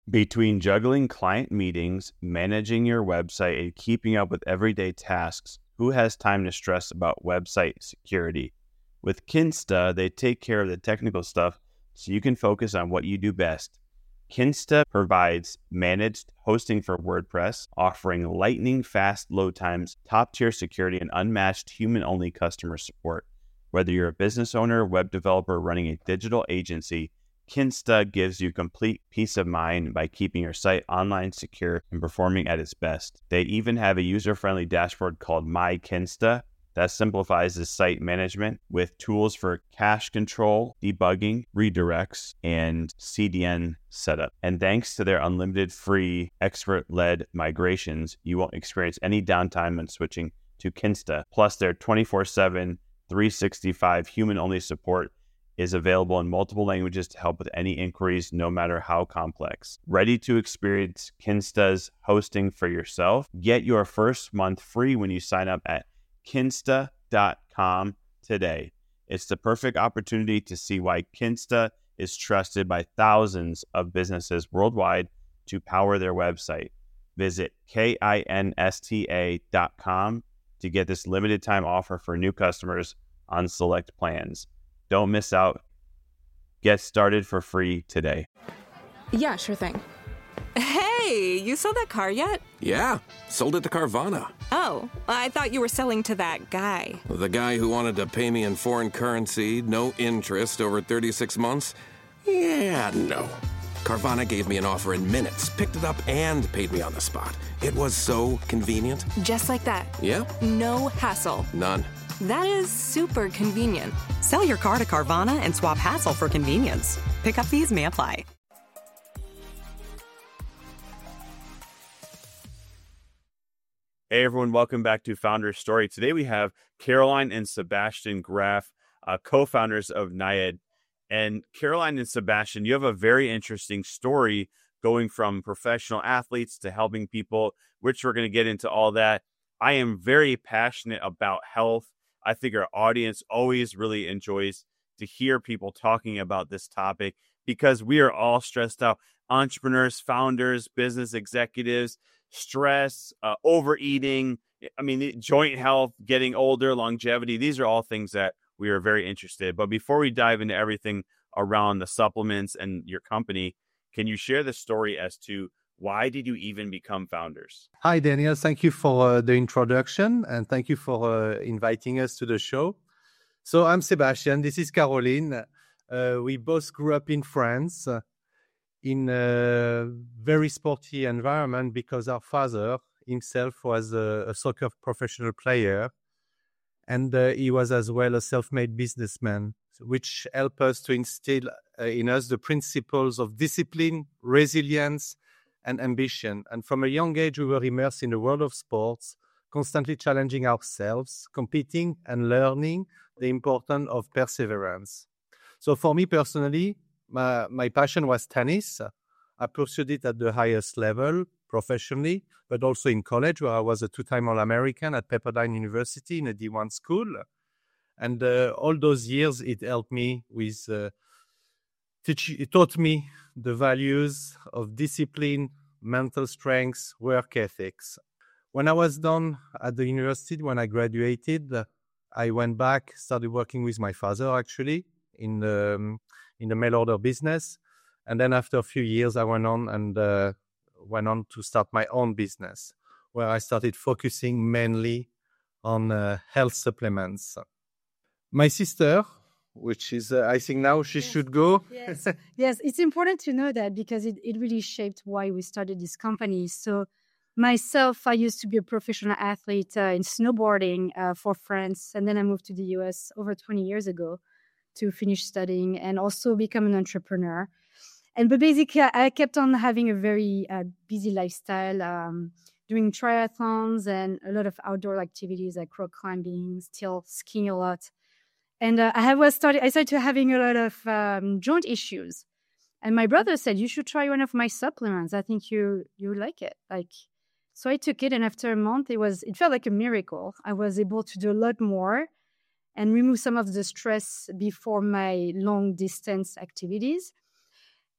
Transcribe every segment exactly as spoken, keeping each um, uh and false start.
Between juggling client meetings, managing your website, and keeping up with everyday tasks, who has time to stress about website security? With Kinsta, they take care of the technical stuff so you can focus on what you do best. Kinsta provides managed hosting for WordPress, offering lightning-fast load times, top-tier security, and unmatched human-only customer support. Whether you're a business owner, web developer, running a digital agency, Kinsta gives you complete peace of mind by keeping your site online, secure, and performing at its best. They even have a user-friendly dashboard called My Kinsta that simplifies the site management with tools for cache control, debugging, redirects, and C D N setup. And thanks to their unlimited free expert-led migrations, you won't experience any downtime when switching to Kinsta. Plus, their twenty-four seven, three sixty-five human-only support is available in multiple languages to help with any inquiries, no matter how complex. Ready to experience Kinsta's hosting for yourself? Get your first month free when you sign up at kinsta dot com today. It's the perfect opportunity to see why Kinsta is trusted by thousands of businesses worldwide to power their website. Visit kinsta dot com to get this limited time offer for new customers on select plans. Don't miss out. Get started for free today. Yeah, sure thing. Hey, you sold that car yet? Yeah, sold it to Carvana. Oh, I thought you were selling to that guy. The guy who wanted to pay me in foreign currency, no interest, over thirty-six months? Yeah, no. Carvana gave me an offer in minutes, picked it up, and paid me on the spot. It was so convenient. Just like that. Yep. No hassle. None. That is super convenient. Sell your car to Carvana and swap hassle for convenience. Pickup fees may apply. Hey everyone, welcome back to Founders Story. Today we have Caroline and Sebastian Graf, uh, co-founders of Nayad. And Caroline and Sebastian, you have a very interesting story going from professional athletes to helping people, which we're going to get into all that. I am very passionate about health. I think our audience always really enjoys to hear people talking about this topic because we are all stressed out. Entrepreneurs, founders, business executives, stress, uh, overeating, I mean, joint health, getting older, longevity. These are all things that we are very interested in. But before we dive into everything around the supplements and your company, can you share the story as to why did you even become founders? Hi, Daniel. Thank you for uh, the introduction and thank you for uh, inviting us to the show. So I'm Sebastian. This is Caroline. Uh, we both grew up in France uh, in a very sporty environment because our father himself was a, a soccer professional player and uh, he was as well a self-made businessman, which helped us to instill uh, in us the principles of discipline, resilience, and ambition. And from a young age, we were immersed in the world of sports, constantly challenging ourselves, competing and learning the importance of perseverance. So for me personally, my, my passion was tennis. I pursued it at the highest level professionally, but also in college where I was a two-time All-American at Pepperdine University in a D one school. And uh, all those years, it helped me with, uh, teach, it taught me the values of discipline, mental strength, work ethics. When I was done at the university, when I graduated, I went back, started working with my father actually in the, um, in the mail order business. And then after a few years, I went on and uh, went on to start my own business, where I started focusing mainly on uh, health supplements. My sister, which is, uh, I think now she yes. should go. Yes. yes, it's important to know that because it, it really shaped why we started this company. So myself, I used to be a professional athlete uh, in snowboarding uh, for France. And then I moved to the U S over twenty years ago to finish studying and also become an entrepreneur. And but basically, I kept on having a very uh, busy lifestyle, um, doing triathlons and a lot of outdoor activities like rock climbing, still skiing a lot. And uh, I was started. I started having a lot of um, joint issues, and my brother said, "You should try one of my supplements. I think you you like it." Like, so I took it, and after a month, it was it felt like a miracle. I was able to do a lot more and remove some of the stress before my long distance activities.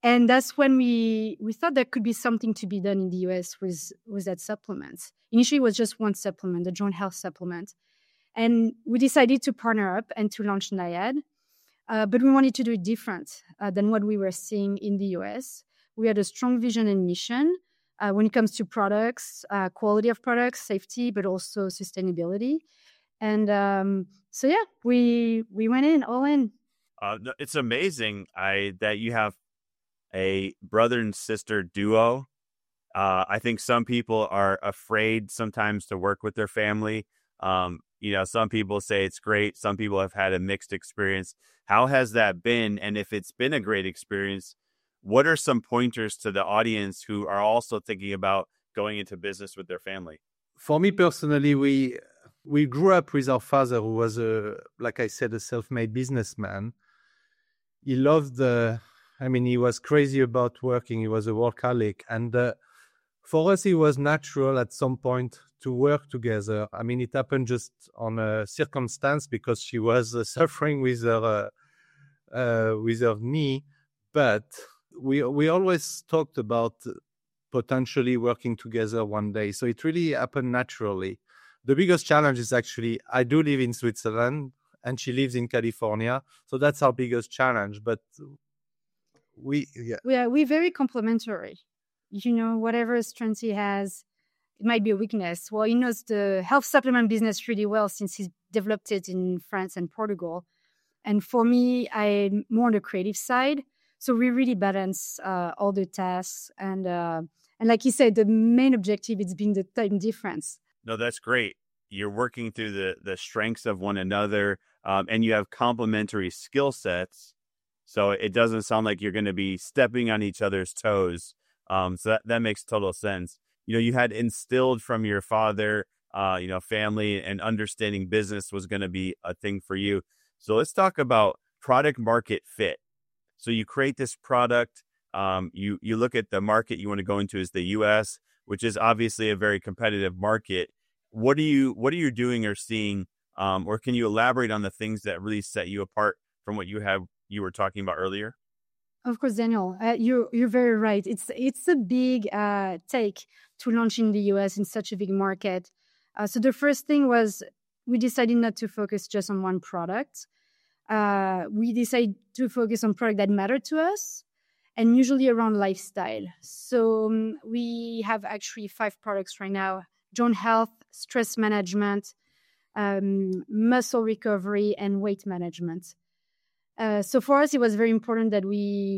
And that's when we we thought there could be something to be done in the U S with, with that supplement. Initially, it was just one supplement, the Joint Health supplement. And we decided to partner up and to launch Naiad. Uh, but we wanted to do it different uh, than what we were seeing in the U S. We had a strong vision and mission uh, when it comes to products, uh, quality of products, safety, but also sustainability. And um, so, yeah, we we went in, all in. Uh, no, it's amazing I that you have a brother and sister duo. Uh, I think some people are afraid sometimes to work with their family. Um, you know, some people say it's great. Some people have had a mixed experience. How has that been? And if it's been a great experience, what are some pointers to the audience who are also thinking about going into business with their family? For me personally, we we grew up with our father, who was a, like I said, a self-made businessman. He loved the, I mean, he was crazy about working. He was a workaholic. And uh, for us, it was natural at some point to work together. I mean, it happened just on a circumstance because she was uh, suffering with her, uh, uh, with her knee. But we we always talked about potentially working together one day. So it really happened naturally. The biggest challenge is actually, I do live in Switzerland and she lives in California. So that's our biggest challenge. But we, yeah. We are, we're very complementary. You know, whatever strength he has, it might be a weakness. Well, he knows the health supplement business really well since he's developed it in France and Portugal. And for me, I'm more on the creative side. So we really balance uh, all the tasks. And uh, and like you said, the main objective is being the time difference. No, that's great. You're working through the, the strengths of one another, um, and you have complementary skill sets. So it doesn't sound like you're going to be stepping on each other's toes. Um, so that, that makes total sense. You know, you had instilled from your father, uh, you know, family and understanding business was going to be a thing for you. So let's talk about product market fit. So you create this product, um, you, you look at the market you want to go into is the U S, which is obviously a very competitive market. What are you, what are you doing or seeing, um, or can you elaborate on the things that really set you apart from what you have, you were talking about earlier? Of course, Daniel, uh, you're you're very right. It's it's a big uh, take to launch in the U S in such a big market. Uh, so the first thing was we decided not to focus just on one product. Uh, we decided to focus on product that mattered to us, and usually around lifestyle. So um, we have actually five products right now: Joint Health, stress management, um, muscle recovery, and weight management. Uh, so for us, it was very important that we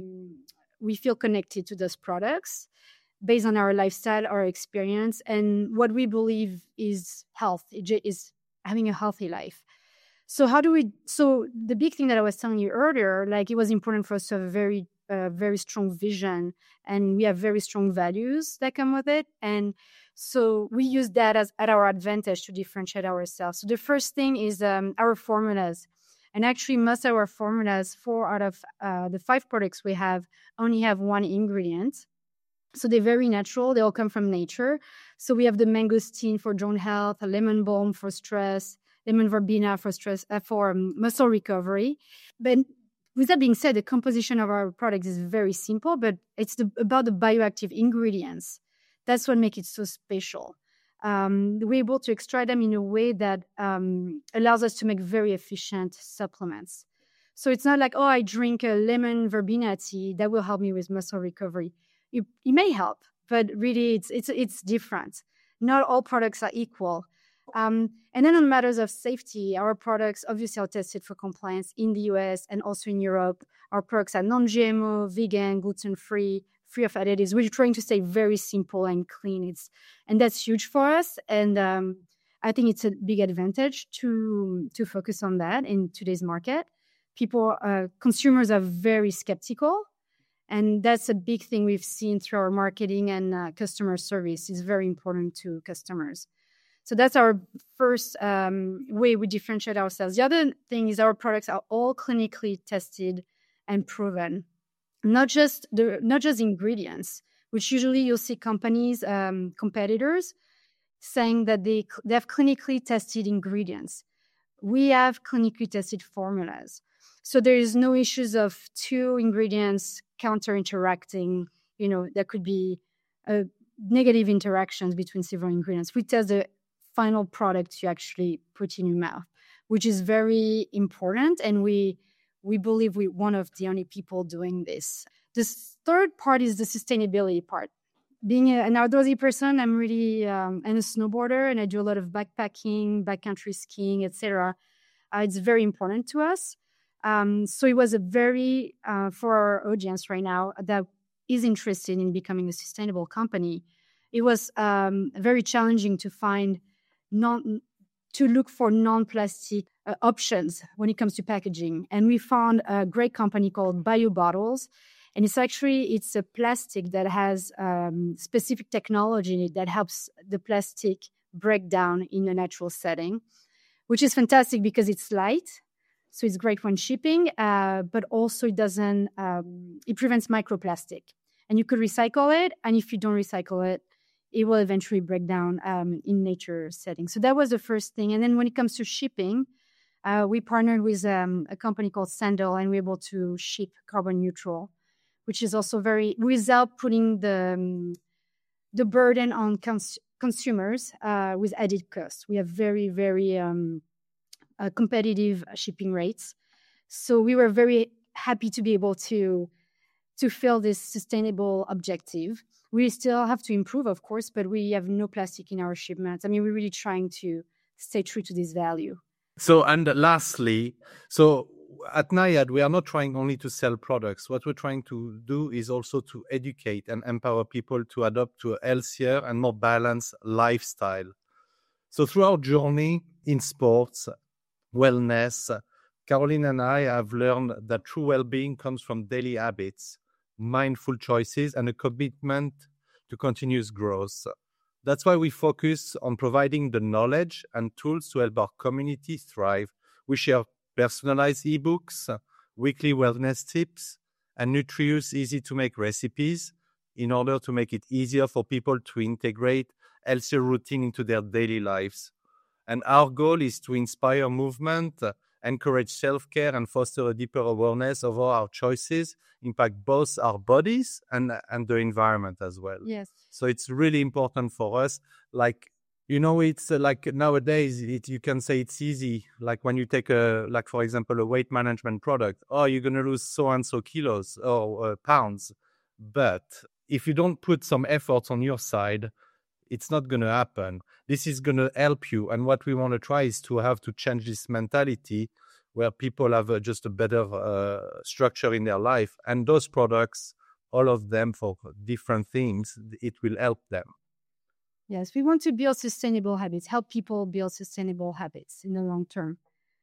we feel connected to those products based on our lifestyle, our experience, and what we believe is health, is having a healthy life. So how do we? So the big thing that I was telling you earlier, like it was important for us to have a very, uh, very strong vision, and we have very strong values that come with it, and so we use that as at our advantage to differentiate ourselves. So the first thing is um, our formulas. And actually, most of our formulas, four out of uh, the five products we have, only have one ingredient. So they're very natural. They all come from nature. So we have the mangosteen for joint health, a lemon balm for stress, lemon verbena for stress uh, for um, muscle recovery. But with that being said, the composition of our products is very simple, but it's the, about the bioactive ingredients. That's what makes it so special. Um, we're able to extract them in a way that um, allows us to make very efficient supplements. So it's not like, oh, I drink a lemon verbena tea that will help me with muscle recovery. It, it may help, but really it's it's it's different. Not all products are equal. Um, and then on matters of safety, our products obviously are tested for compliance in the U S and also in Europe. Our products are non-G M O, vegan, gluten-free, free of additives. We're trying to stay very simple and clean. It's and that's huge for us. And um, I think it's a big advantage to to focus on that in today's market. People, uh, consumers are very skeptical, and that's a big thing we've seen through our marketing and uh, customer service. Is very important to customers. So that's our first um, way we differentiate ourselves. The other thing is our products are all clinically tested and proven. Not just the not just ingredients, which usually you'll see companies, um, competitors, saying that they they have clinically tested ingredients. We have clinically tested formulas, so there is no issues of two ingredients counter interacting. You know, there could be uh, negative interactions between several ingredients. We test the final product you actually put in your mouth, which is very important. And we we believe we're one of the only people doing this. The third part is the sustainability part. Being a, an outdoorsy person, I'm really um, I'm a snowboarder, and I do a lot of backpacking, backcountry skiing, et cetera. Uh, it's very important to us. Um, so it was a very uh, for our audience right now that is interested in becoming a sustainable company. It was um, very challenging to find non to look for non-plastic uh, options when it comes to packaging, and we found a great company called BioBottles. And it's actually, it's a plastic that has um, specific technology in it that helps the plastic break down in a natural setting, which is fantastic because it's light. So it's great when shipping, uh, but also it doesn't, um, it prevents microplastic. And you could recycle it. And if you don't recycle it, it will eventually break down um, in nature settings. So that was the first thing. And then when it comes to shipping, uh, we partnered with um, a company called Sandal, and we're able to ship carbon neutral, which is also very, without putting the um, the burden on cons- consumers uh, with added costs. We have very, very um, uh, competitive shipping rates. So we were very happy to be able to, to fill this sustainable objective. We still have to improve, of course, but we have no plastic in our shipments. I mean, we're really trying to stay true to this value. So, and lastly, so at Naiad, we are not trying only to sell products. What we're trying to do is also to educate and empower people to adopt to a healthier and more balanced lifestyle. So through our journey in sports, wellness, Caroline and I have learned that true well-being comes from daily habits, mindful choices, and a commitment to continuous growth. That's why we focus on providing the knowledge and tools to help our community thrive. We share personalized ebooks, weekly wellness tips, and nutritious, easy-to-make recipes in order to make it easier for people to integrate healthier routine into their daily lives. And our goal is to inspire movement, encourage self-care, and foster a deeper awareness of how our choices impact both our bodies and, and the environment as well. Yes. So it's really important for us. Like, you know, it's uh, like nowadays, it, you can say it's easy. Like when you take a, like for example, a weight management product, oh, you're going to lose so and so kilos or uh, pounds. But if you don't put some efforts on your side, it's not going to happen. This is going to help you. And what we want to try is to have to change this mentality where people have a, just a better uh, structure in their life. And those products, all of them for different things, it will help them. Yes, we want to build sustainable habits, help people build sustainable habits in the long term.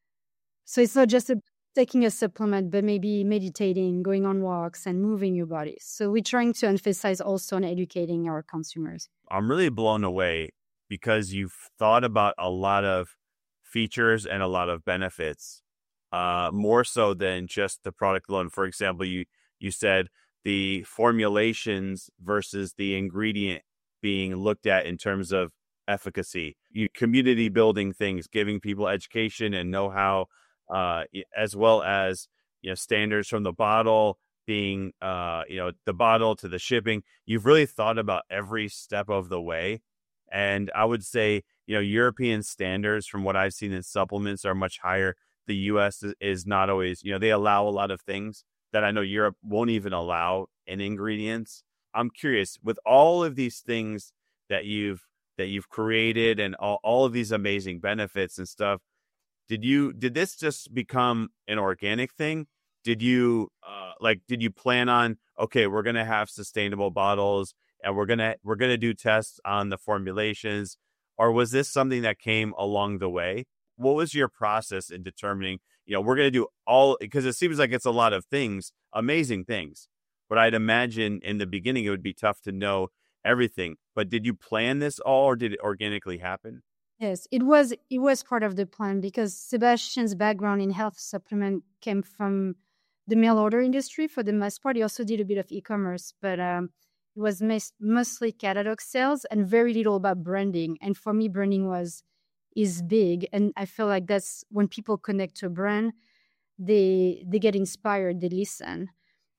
So it's not just a, taking a supplement, but maybe meditating, going on walks, and moving your body. So we're trying to emphasize also on educating our consumers. I'm really blown away because you've thought about a lot of features and a lot of benefits, uh, more so than just the product alone. For example, you you said the formulations versus the ingredient being looked at in terms of efficacy, you community building things, giving people education and know-how, uh, as well as, you know, standards from the bottle being, uh, you know, the bottle to the shipping. You've really thought about every step of the way. And I would say, you know, European standards from what I've seen in supplements are much higher. The U S is not always, you know, they allow a lot of things that I know Europe won't even allow in ingredients. I'm curious, with all of these things that you've that you've created and all, all of these amazing benefits and stuff, did you did this just become an organic thing? Did you uh, like did you plan on, okay, we're gonna have sustainable bottles and we're gonna we're gonna do tests on the formulations, or was this something that came along the way? What was your process in determining, you know, we're gonna do all, because it seems like it's a lot of things, amazing things. But I'd imagine in the beginning it would be tough to know everything. But did you plan this all, or did it organically happen? Yes, it was it was part of the plan because Sebastian's background in health supplement came from the mail order industry for the most part. He also did a bit of e-commerce, but um, it was mes- mostly catalog sales and very little about branding. And for me, branding was is big, and I feel like that's when people connect to a brand, they they get inspired, they listen.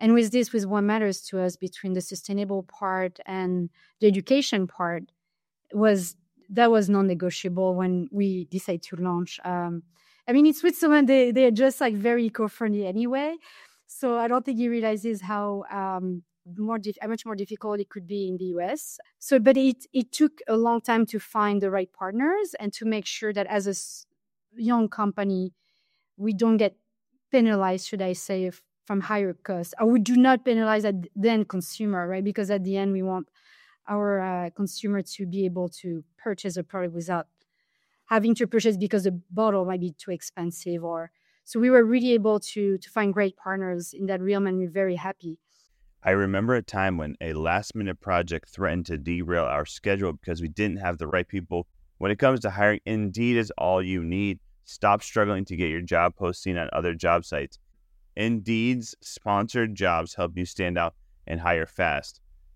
And with this, with what matters to us between the sustainable part and the education part, was that was non-negotiable when we decided to launch. Um, I mean, in Switzerland, they, they're just like very eco-friendly anyway. So I don't think he realizes how um, more dif- how much more difficult it could be in the U S. So, but it it took a long time to find the right partners and to make sure that as a s- young company, we don't get penalized, should I say, if, from higher costs. Or we do not penalize at the end consumer, right? Because at the end, we want our uh, consumer to be able to purchase a product without having to purchase because the bottle might be too expensive. Or so we were really able to to find great partners in that realm, and we're very happy. I remember a time when a last-minute project threatened to derail our schedule because we didn't have the right people. When it comes to hiring, Indeed is all you need. Stop struggling to get your job posting on other job sites. Indeed's sponsored jobs help you stand out and hire fast.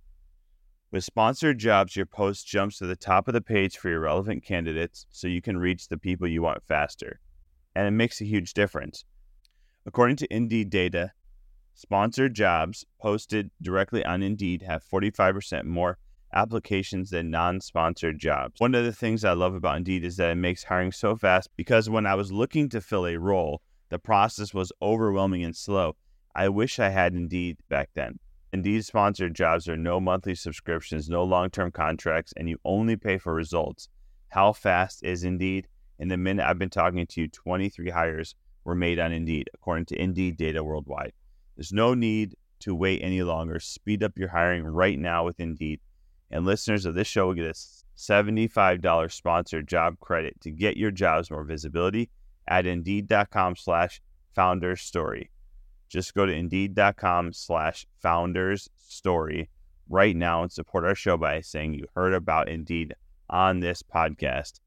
With sponsored jobs, your post jumps to the top of the page for your relevant candidates so you can reach the people you want faster. And it makes a huge difference. According to Indeed data, sponsored jobs posted directly on Indeed have forty-five percent more applications than non-sponsored jobs. One of the things I love about Indeed is that it makes hiring so fast, because when I was looking to fill a role, the process was overwhelming and slow. I wish I had Indeed back then. Indeed sponsored jobs are no monthly subscriptions, no long-term contracts, and you only pay for results. How fast is Indeed? In the minute I've been talking to you, twenty-three hires were made on Indeed, according to Indeed data worldwide. There's no need to wait any longer. Speed up your hiring right now with Indeed. And listeners of this show will get a seventy-five dollars sponsored job credit to get your jobs more visibility at Indeed.com slash founders story. Just go to Indeed.com slash founders story right now and support our show by saying you heard about Indeed on this podcast.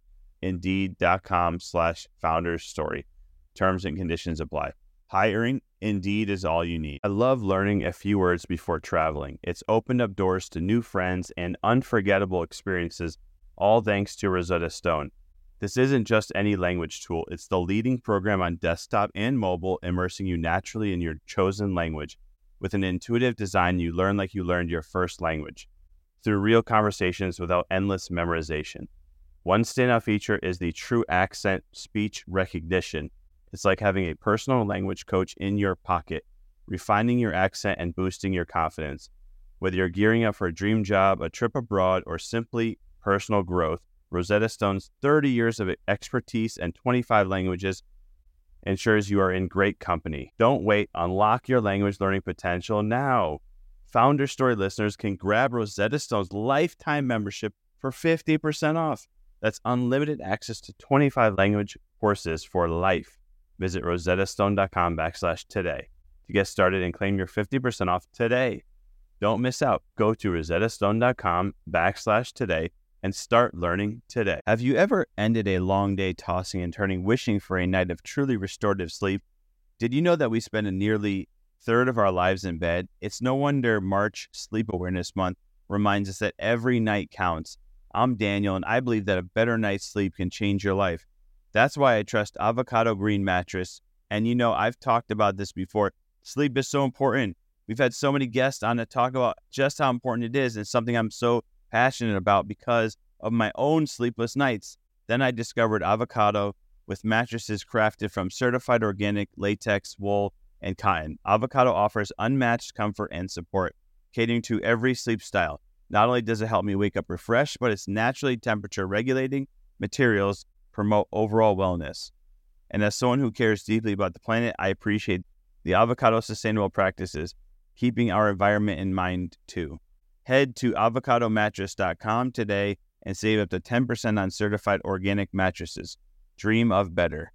Indeed.com slash founders story. Terms and conditions apply. Hiring Indeed is all you need. I love learning a few words before traveling. It's opened up doors to new friends and unforgettable experiences, all thanks to Rosetta Stone. This isn't just any language tool. It's the leading program on desktop and mobile, immersing you naturally in your chosen language. With an intuitive design, you learn like you learned your first language, through real conversations without endless memorization. One standout feature is the true accent speech recognition. It's like having a personal language coach in your pocket, refining your accent and boosting your confidence. Whether you're gearing up for a dream job, a trip abroad, or simply personal growth, Rosetta Stone's thirty years of expertise and twenty-five languages ensures you are in great company. Don't wait. Unlock your language learning potential now. Founder Story listeners can grab Rosetta Stone's lifetime membership for fifty percent off. That's unlimited access to twenty-five language courses for life. Visit rosettastone.com backslash today to get started and claim your fifty percent off today. Don't miss out. Go to rosettastone.com backslash today and start learning today. Have you ever ended a long day tossing and turning, wishing for a night of truly restorative sleep? Did you know that we spend a nearly third of our lives in bed? It's no wonder March Sleep Awareness Month reminds us that every night counts. I'm Daniel, and I believe that a better night's sleep can change your life. That's why I trust Avocado Green Mattress. And you know, I've talked about this before. Sleep is so important. We've had so many guests on to talk about just how important it is, and something I'm so passionate about because of my own sleepless nights. Then I discovered Avocado with mattresses crafted from certified organic latex, wool, and cotton. Avocado offers unmatched comfort and support, catering to every sleep style. Not only does it help me wake up refreshed, but its naturally temperature regulating materials promote overall wellness. And as someone who cares deeply about the planet, I appreciate the Avocado sustainable practices, keeping our environment in mind too. Head to avocado mattress dot com today and save up to ten percent on certified organic mattresses. Dream of better.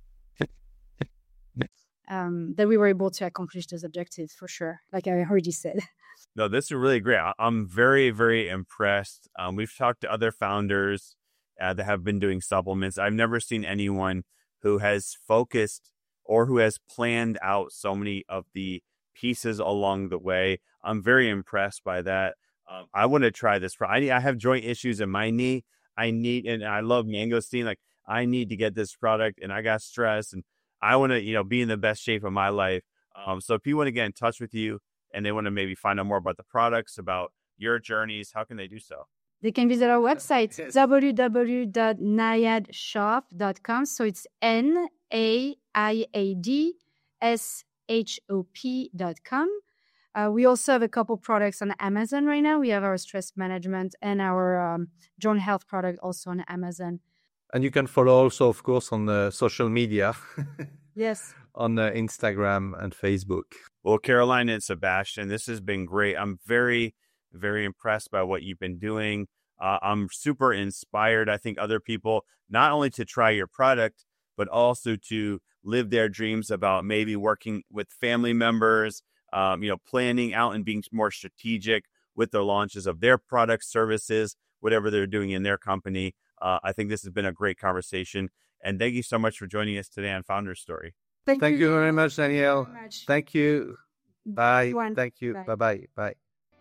Um, that we were able to accomplish those objectives for sure, like I already said. No, this is really great. I- I'm very, very impressed. Um, we've talked to other founders uh, that have been doing supplements. I've never seen anyone who has focused or who has planned out so many of the pieces along the way. I'm very impressed by that. Um, I want to try this. I, need, I have joint issues in my knee. I need, and I love mangosteen. Like, I need to get this product, and I got stress, and I want to, you know, be in the best shape of my life. Um, so if you want to get in touch with you, and they want to maybe find out more about the products, about your journeys, how can they do so? They can visit our website, w w w dot naiad shop dot com. So it's N A I A D S H O P dot com. Uh, we also have a couple products on Amazon right now. We have our stress management and our um, joint health product also on Amazon. And you can follow also, of course, on uh, social media. Yes. On uh, Instagram and Facebook. Well, Caroline and Sebastian, this has been great. I'm very, very impressed by what you've been doing. Uh, I'm super inspired. I think other people, not only to try your product, but also to live their dreams about maybe working with family members, um, you know, planning out and being more strategic with the launches of their products, services, whatever they're doing in their company. Uh, I think this has been a great conversation. And thank you so much for joining us today on Founders Story. Thank, Thank you. you very much, Danielle. Very much. Thank you. Bye. Everyone. Thank you. Bye. Bye-bye. Bye.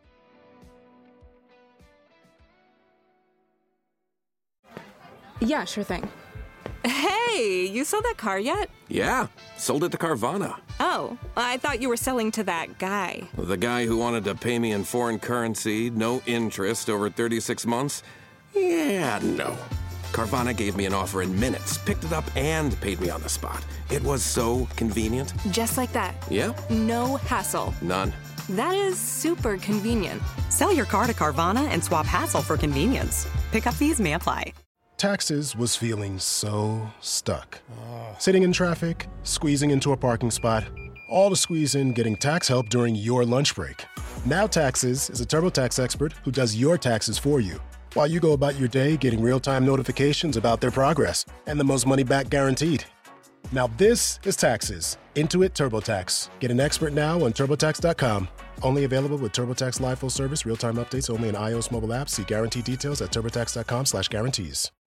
Yeah, sure thing. Hey, you sold that car yet? Yeah, sold it to Carvana. Oh, I thought you were selling to that guy. The guy who wanted to pay me in foreign currency, no interest, over thirty-six months? Yeah, no. Carvana gave me an offer in minutes, picked it up, and paid me on the spot. It was so convenient. Just like that. Yeah? No hassle. None. That is super convenient. Sell your car to Carvana and swap hassle for convenience. Pickup fees may apply. Taxes was feeling so stuck. Sitting in traffic, squeezing into a parking spot, all to squeeze in getting tax help during your lunch break. Now Taxes is a TurboTax expert who does your taxes for you, while you go about your day getting real-time notifications about their progress and the most money back guaranteed. Now this is Taxes. Intuit TurboTax. Get an expert now on TurboTax dot com. Only available with TurboTax Live Full Service, real-time updates only in iOS mobile apps. See guarantee details at TurboTax dot com slash guarantees.